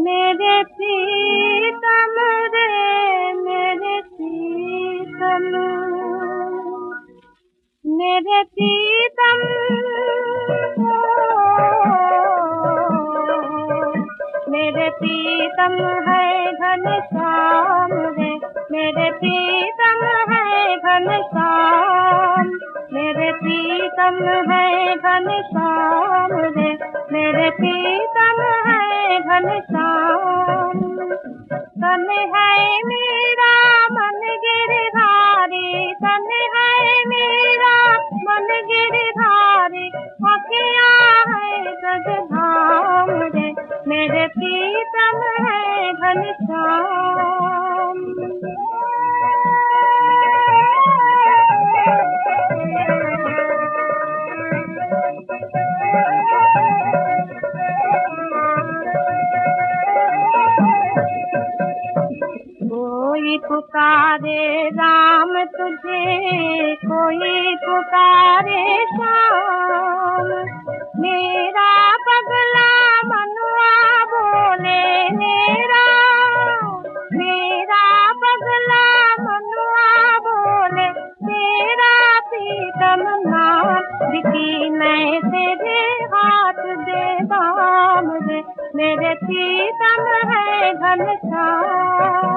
मेरे प्रीतम रे मेरे प्रीतम, मेरे प्रीतम मेरे प्रीतम है घनश्याम रे, मेरे प्रीतम है घनश्याम, मेरे प्रीतम है घनश्याम रे, मेरे प्रीतम है घनश्याम। तन है मेरा मन गिरधारी, तन है मेरा मन गिरधारी, आँखियाँ है ब्रजधाम रे, मेरे प्रीतम है घनश्याम। कोई पुकारे राम तुझे, कोई पुकारे श्याम, मेरा पगला मनुआ बोले मेरा, मेरा पगला मनुआ बोले तेरा प्रीतम नाम, बिकी मैं तेरे हाथ दे बाम रे, मेरे प्रीतम है घनश्याम।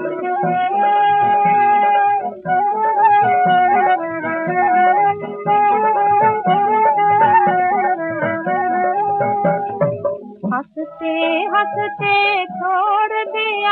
हंसते हंसते छोड़ दिया,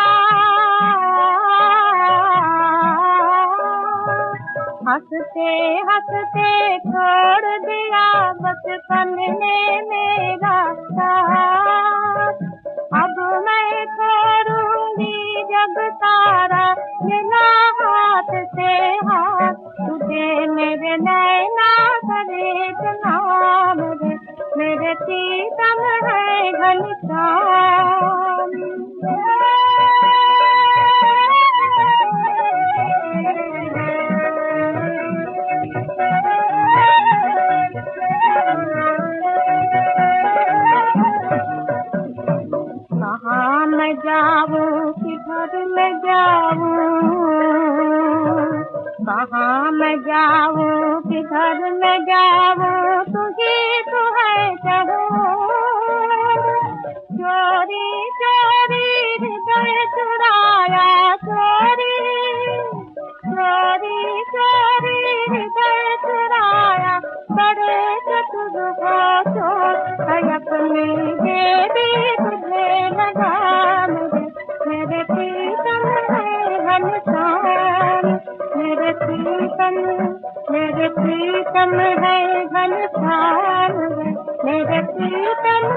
हंसते हंसते छोड़ दिया बचपन ने मेरा साथ, अब मैं छोड़ूंगी जब तारा मिला हाथ से हाथ, तुझे मेरे नैना करे नाम रे, मेरे प्रीतम है घनश्याम। कहाँ मैं जाऊँ किधर मैं जाऊँ, कहाँ मैं जाऊँ किधर मैं जाऊँ, तुझे तो है चाहूँ, चोरी चोरी हृदय चुराया, चोरी चोरी चोरी हृदय चुराया, बड़े चतुर हो सोच अपनी देवी तुझे लगाम रे, मेरे प्रीतम है घनश्याम, मेरे प्रीतम, मेरे प्रीतम है घनश्याम रे, मेरे प्रीतम